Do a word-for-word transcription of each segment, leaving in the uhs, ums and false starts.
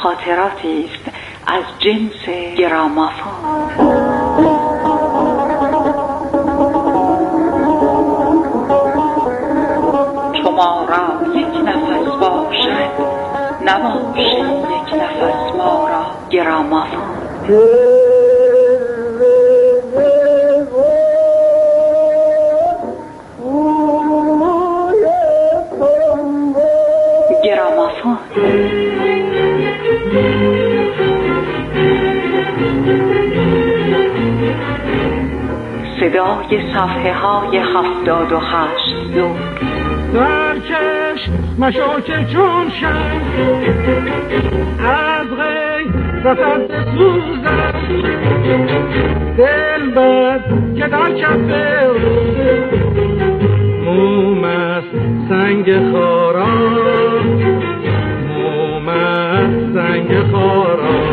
خاطراتی است از جنس گرامافون. چو ما را یک نفس باشد نباشد یک نفس ما را گرامافون. گرامافون صدای صفحه های هفتاد و هشت دو. درکش مشو که چون شد از غیرتت بسوزد دل بد که در کف موم است سنگ خارا موم است سنگ خارا.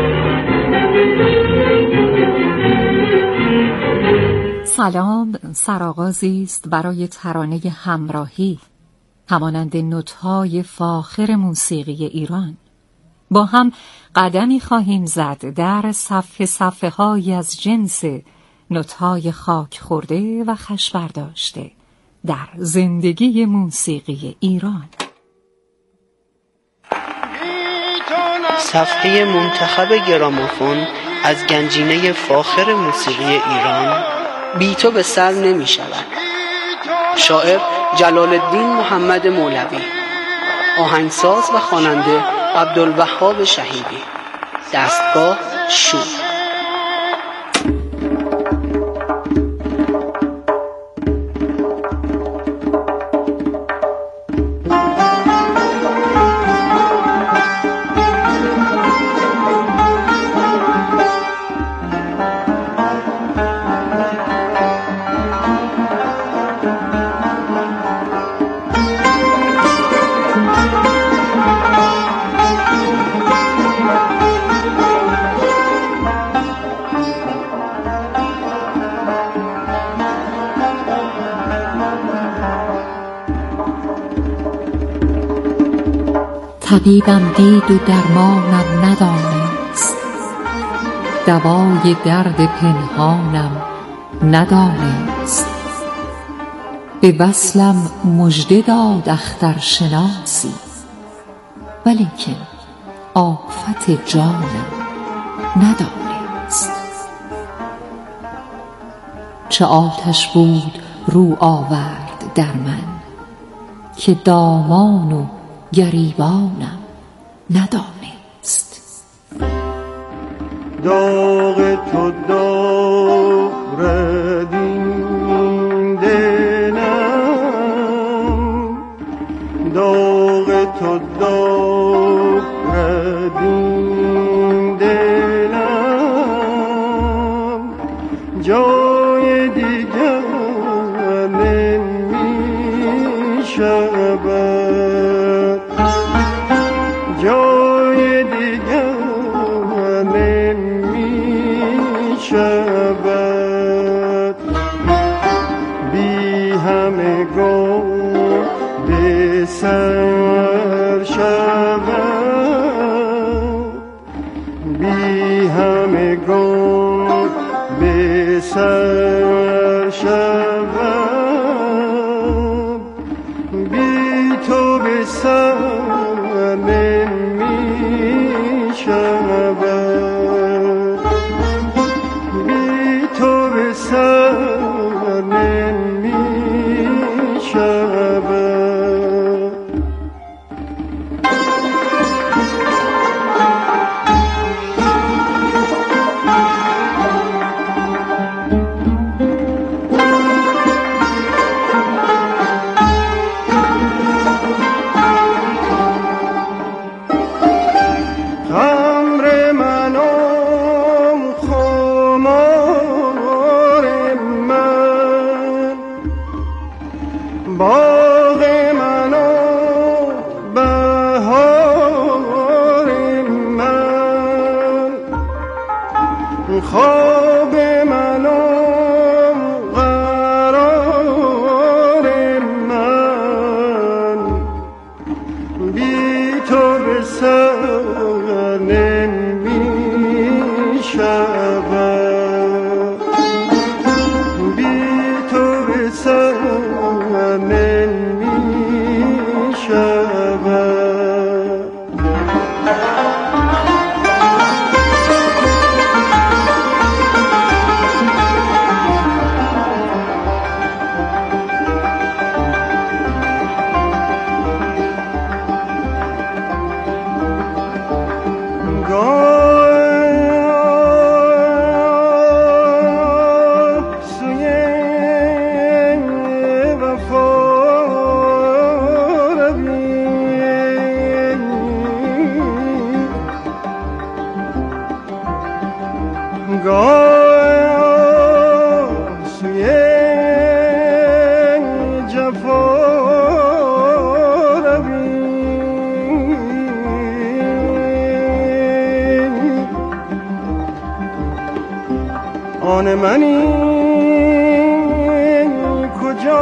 سلام، سرآغازی است برای ترانه همراهی، همانند نوت‌های فاخر موسیقی ایران. با هم قدمی خواهیم زد در صفحه صفحه های از جنس نوت‌های خاک خورده و خوش برداشته در زندگی موسیقی ایران. صفحه منتخب گرامافون از گنجینه فاخر موسیقی ایران، بی تو به سر نمی شود. شاعر جلال الدین محمد مولوی، آهنگساز و خواننده عبدالوهاب شهیدی، دستگاه شور. طبیبم دید و درمانم ندانست، دوای درد پنهانم ندانست. به وصلم مژده داد اخترشناسی، ولیکن آفت جانم ندانست. چه آتش بود رو آورد در من، که دامان و گریبانم ندانست. داغ تو دارد این دلم، داغ تو دارد این دلم، جای دیگر نمی شود، جای دیگر نمی شود. بی همگان به سر شود، بی همگان به سر شود. بی تو به سر نمی شود، بی تو به سر نمی شود. باغ من و بهار من، خواب من و قرار من، بی تو به سر آن منی کجا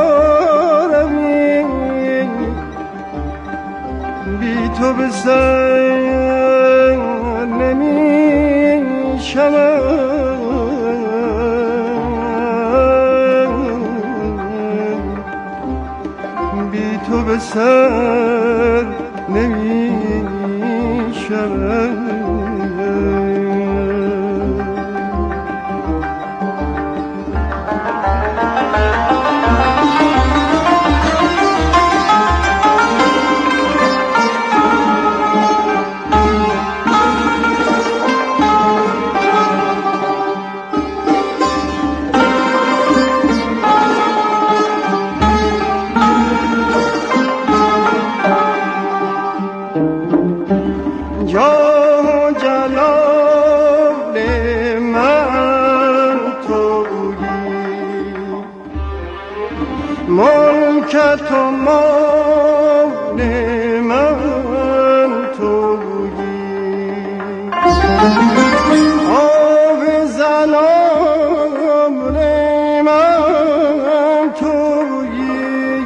روی بی تو به سر نمی شود بی تو به سر نمی شود ملکت و مان من تویی آب زلال من تویی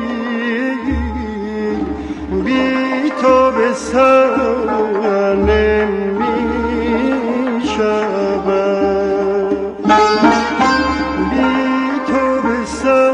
بی تو به سر نمی شود بی تو به سر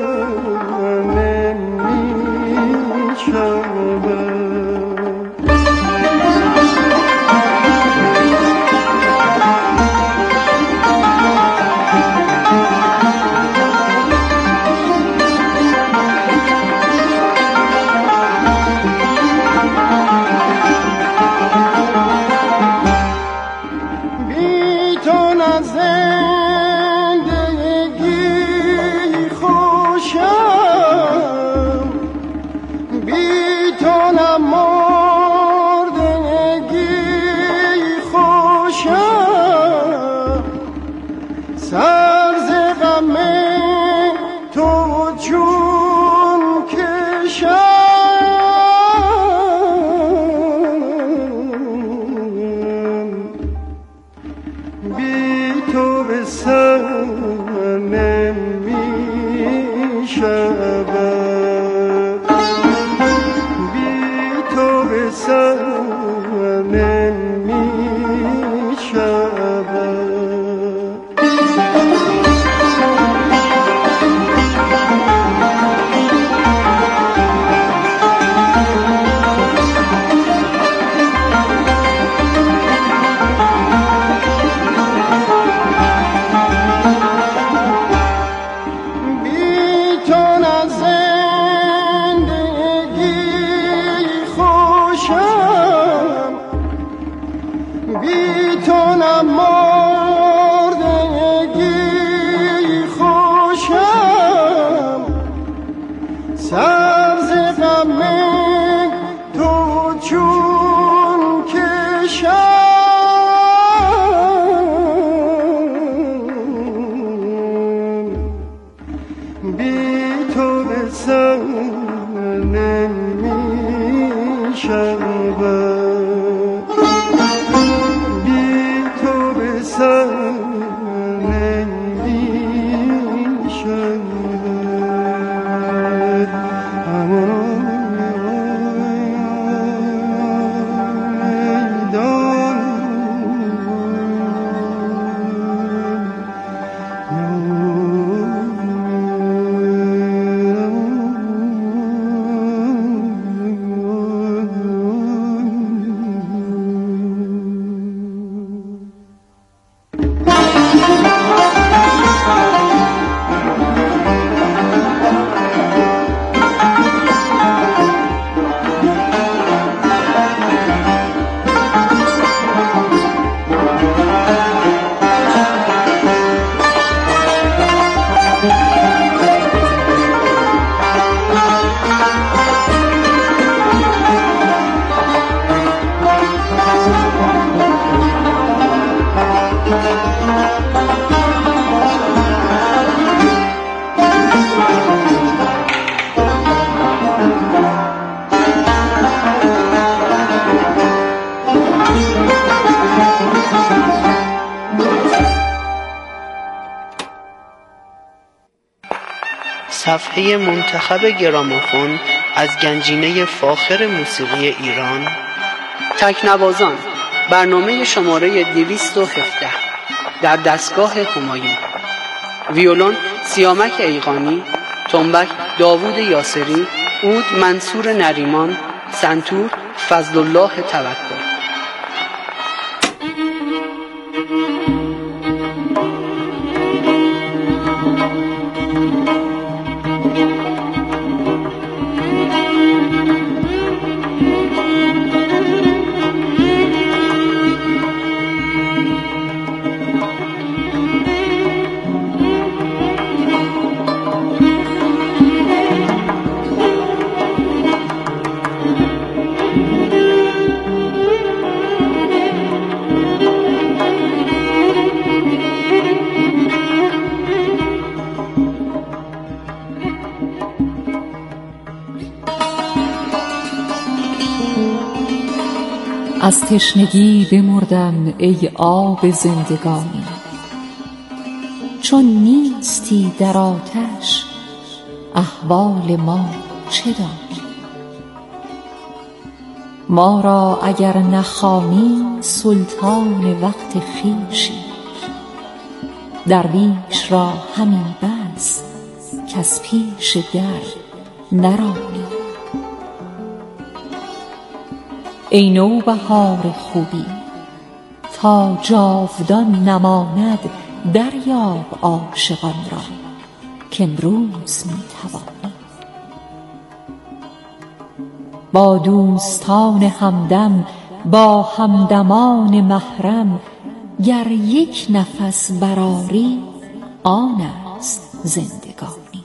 صفحه منتخب گرامافون از گنجینه فاخر موسیقی ایران. تکنوازان، برنامه شماره دویست و هفده در دستگاه همایون. ویولون سیامک ایقانی، تنبک داوود یاسری، عود منصور نریمان، سنتور فضلالله توکل. از تشنگی بمردم ای آب زندگانی، چون نیستی در آتش احوال ما چه دانی؟ ما را اگر نخوانی سلطان وقت خویشی، درویش را همین بس کز پیش در نرانی. ای نوبهار خوبی، تا جاودان نماند دریاب عاشقان را کامروز می توانی. با دوستان همدم، با همدمان محرم، گر یک نفس برآری آن است زندگانی.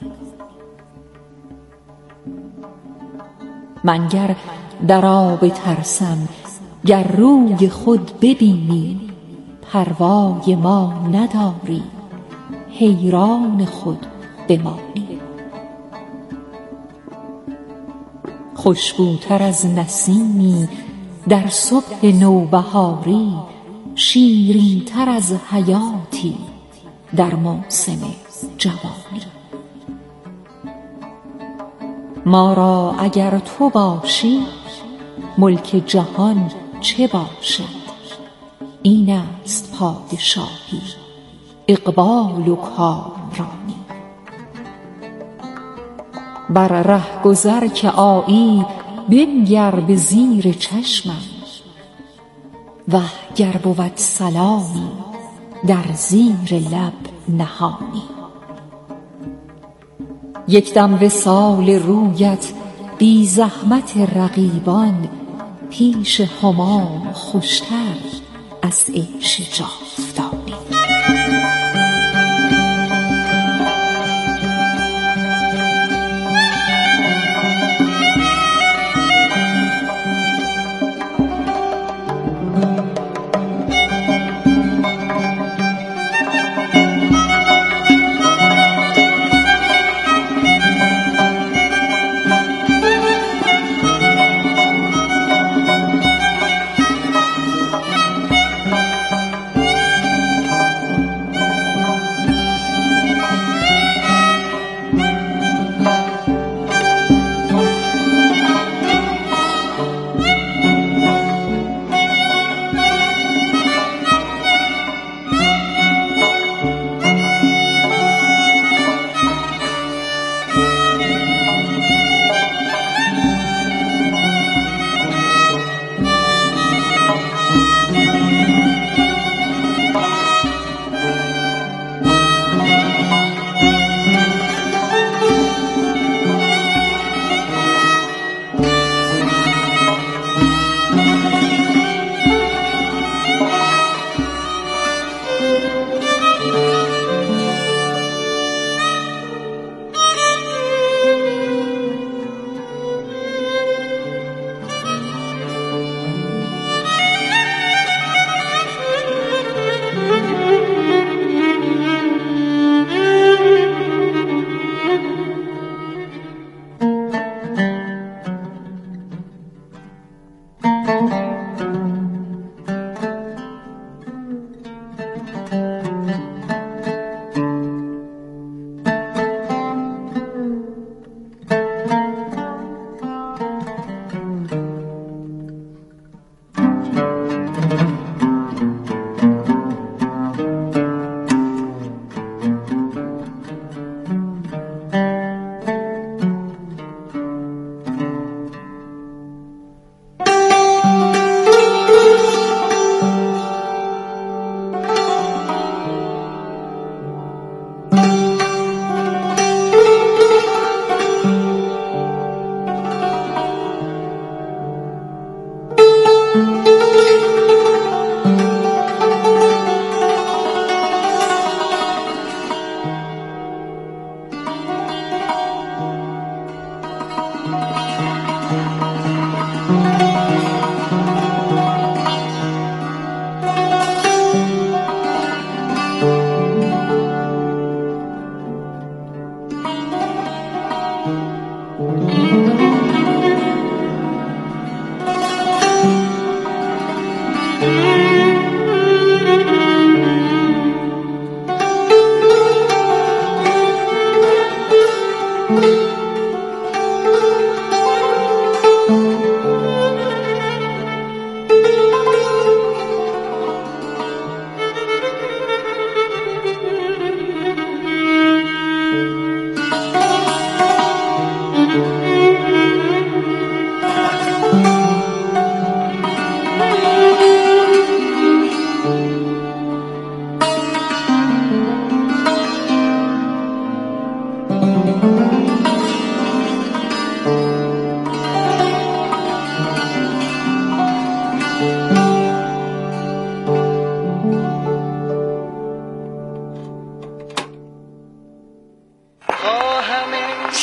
من گر در آب ترسم، گر روی خود ببینی، پروای ما نداری حیران خود بمانی. خوشبوتر از نسیمی در صبح نوبهاری، شیرین‌تر از حیاتی در موسم جوانی. ما را اگر تو باشی ملک جهان چه باشد؟ این است پادشاهی، اقبال و کامرانی. بر ره گذر که آیی بنگر به زیر چشمم، وه گر بود سلامی در زیر لب نهانی. یک دم وصال رویت بی زحمت رقیبان، پیش همام خوشتر از عیش جاودانی.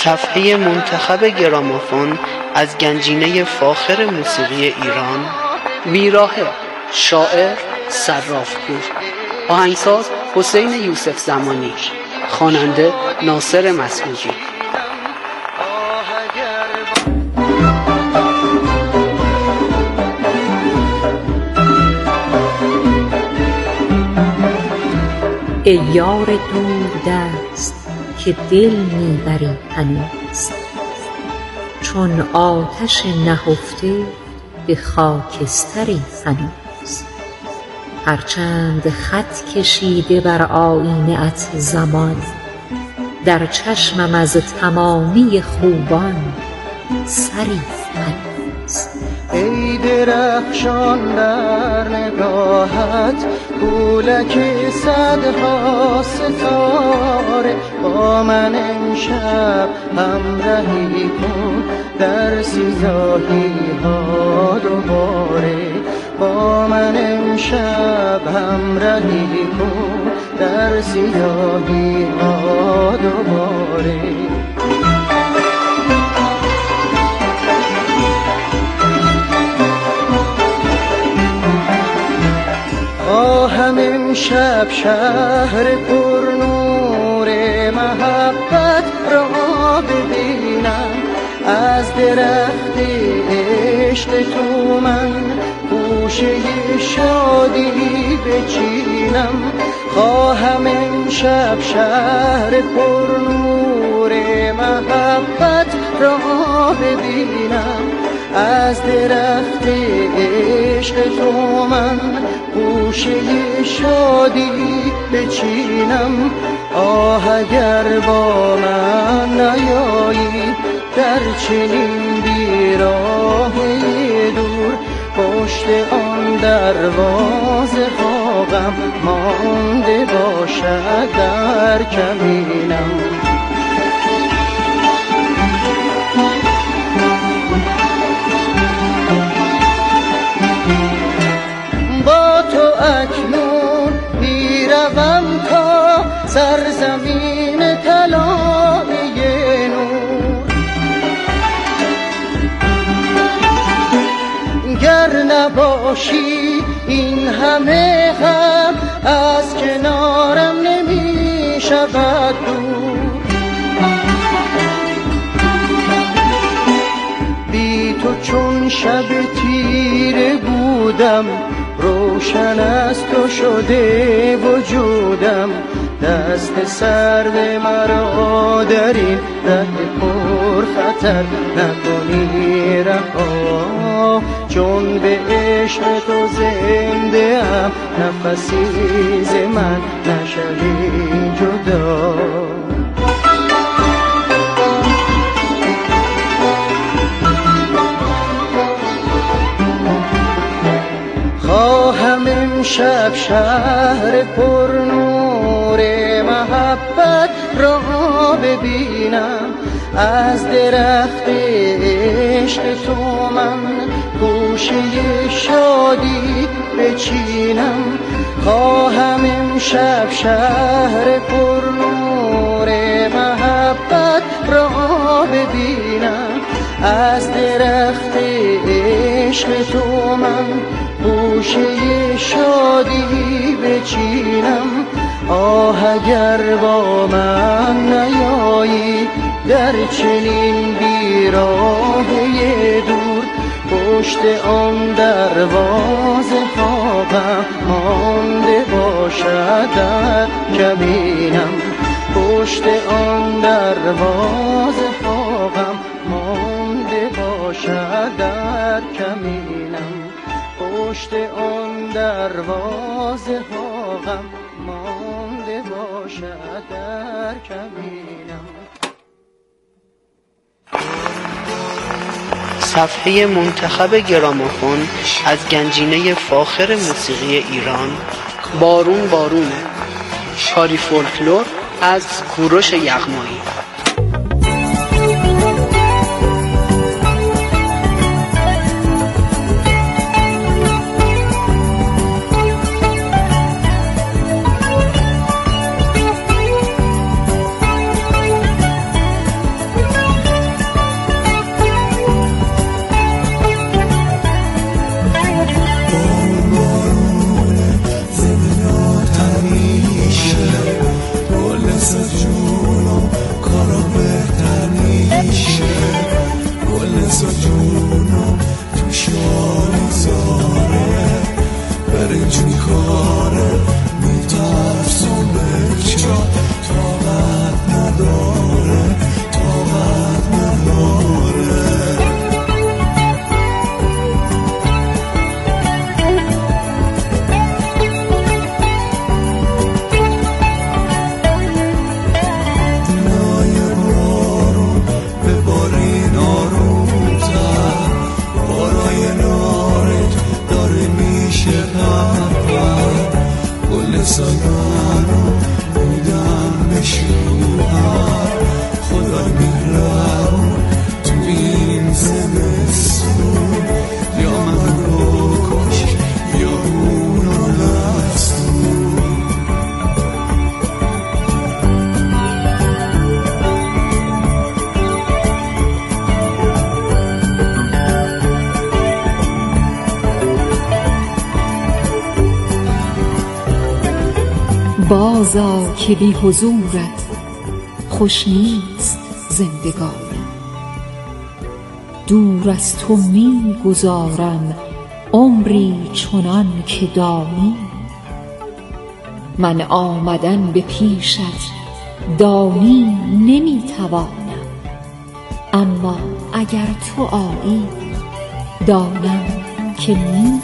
صفحه منتخب گرامافون از گنجینه فاخر موسیقی ایران. بیراهه، شاعر صرافپور، آهنگساز حسین یوسف زمانی، خواننده ناصر مسعودی. ای یار دور دست که دل میبری هنوز، چون آتش نهفته به خاکستری هنوز. هرچند خط کشیده بر آیینه ات زمان، در چشمم از تمامی خوبان سری هنوز. ای درخشان در نگاهت پولک صدها ستاره، با من امشب همراهی کن در سیاهی ها دوباره. با من امشب همراهی کن در سیاهی ها دوباره. خواهم امشب شهر پر نور محبت را ببینم، از درخت عشق تو من خوشه شادی بچینم. خواهم امشب شهر پر نور محبت را ببینم، از درخت عشق تو من خوشه شادی بچینم. آه اگر با من نیایی در چنین بیراهی دور، پشت آن دروازه غم مانده باشد در کمینم. با تو اکنون میروم تا سرزمین طلایی نور، گر نباشی این همه غم از کنارم نمی شود دور. بی تو چون شب تیره بودم، روشن از تو شده وجودم. دست سرد مرا در این ره پر خطر نکنی رها، چون به عشق تو زنده ام نفسی ز من نشوی جدا. خواهم امشب شهر پر نور محبت را ببینم، از درخت عشق تو من خوشه شادی بچینم. خواهم امشب شهر پر نور محبت را ببینم، از درخت عشق تو من خوشه شادی بچینم. آه اگر با من نیایی در چنین بیراهی دور، پشت آن دروازه غم مانده باشد در کمینم. پشت آن دروازه غم مانده باشد در کمینم. پشت آن دروازه غم مانده باشد در کمینم. صفحه منتخب گرامافون از گنجینه فاخر موسیقی ایران. بارون بارونه، کاری فولکلور از کوروش یغمایی. برنج میکاره میترسم به چا طاقت نداره طاقت نداره سایانو بودم بشوهر خدای مهربون تو این زمستون یا من رو کش یا اونو لستون بازا که بی حضورت خوش نیست زندگانی، دور از تو می گذارم عمری چنان که دانی. من آمدن به پیشت دانی نمی توانم، اما اگر تو آیی دانم که می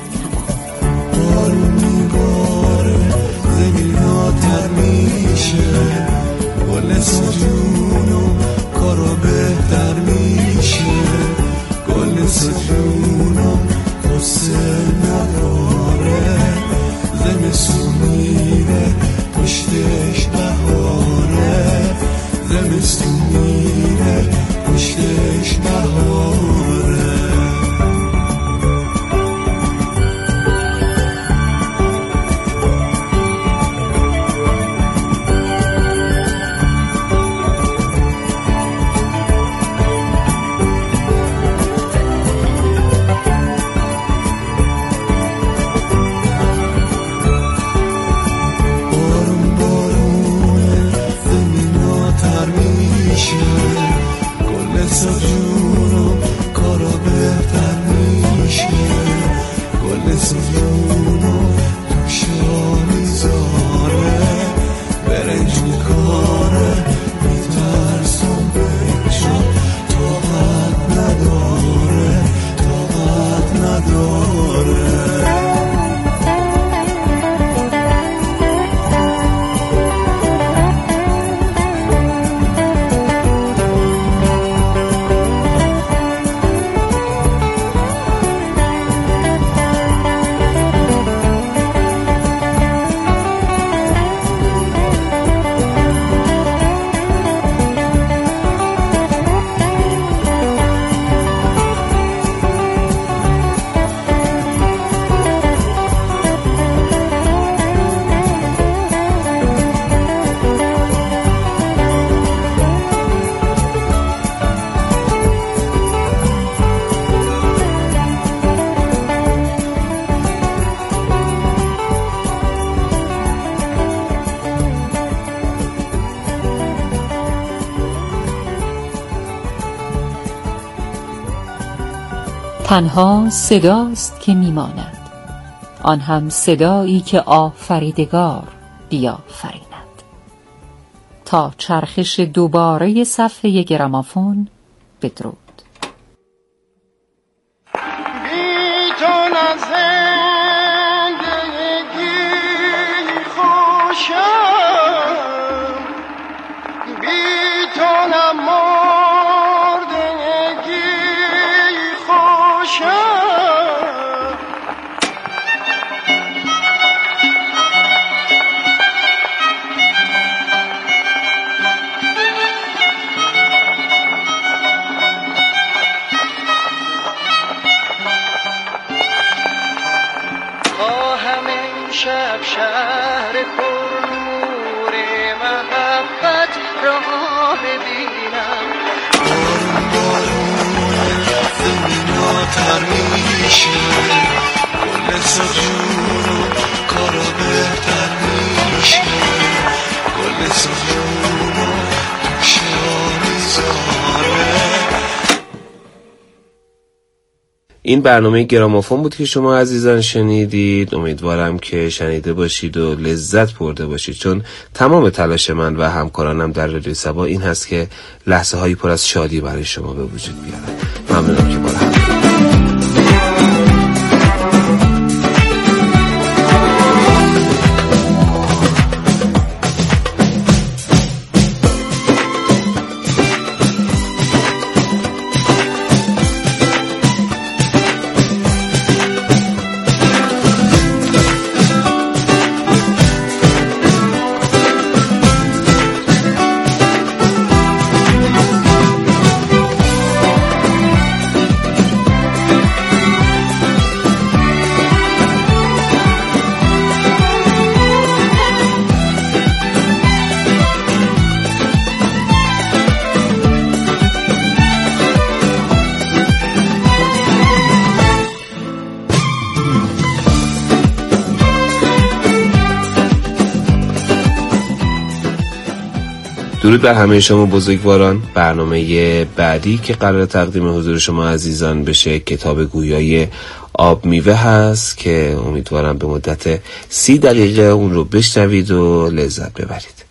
تر میشه گل سجون و کارا بهتر میشه گل سجون و قصه نداره زمستون میره پشتش بهاره زمستون میره پشتش بهاره تنها صداست که میماند، آن هم صدایی که آفریدگار بیافریند. تا چرخش دوباره صفحه گرامافون بدرود. شب شهر پر نور محبت را ببینم بارون بارون زمینا تر میشه گل سجون و کارا بهتر میشه گل سجون و دوشه میذاره. این برنامه گرامافون بود که شما عزیزان شنیدید. امیدوارم که شنیده باشید و لذت برده باشید، چون تمام تلاش من و همکارانم در رادیو صبا این هست که لحظه هایی پر از شادی برای شما به وجود بیارم. ممنونم که با هم درود بر همه شما بزرگواران. برنامه بعدی که قرار تقدیم حضور شما عزیزان بشه کتاب گویای آب میوه هست که امیدوارم به مدت سی دقیقه اون رو بشنوید و لذت ببرید.